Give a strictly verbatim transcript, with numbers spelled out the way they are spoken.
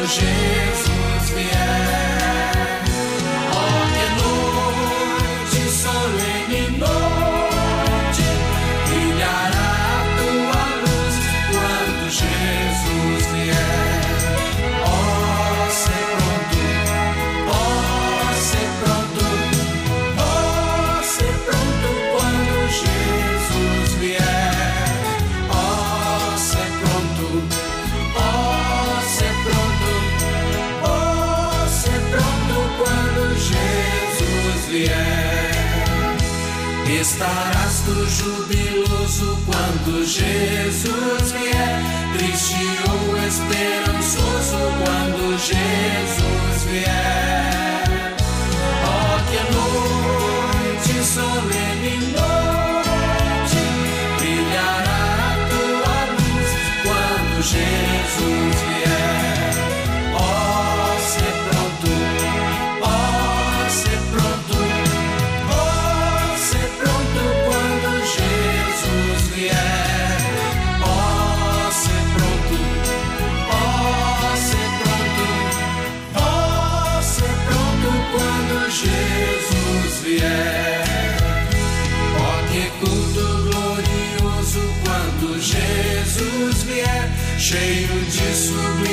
Jesus vier. Oh, que noite solene, noite, brilhará a tua luz quando Jesus vier. Oh, ser pronto, oh, ser pronto, oh, ser pronto quando Jesus vier. Oh, ser pronto, oh, ser pronto, oh, ser pronto quando Jesus vier. Estarás tu jubiloso quando Jesus vier, triste ou esperançoso quando Jesus vier. Oh, que noite solene, noite, brilhará a tua luz quando Jesus vier. Oh, ser pronto, oh, ser pronto, oh, ser pronto quando Jesus vier. Oh, ser pronto, oh, ser pronto, oh, ser pronto quando Jesus vier. Oh, que culto glorioso quando Jesus vier, cheio de sublime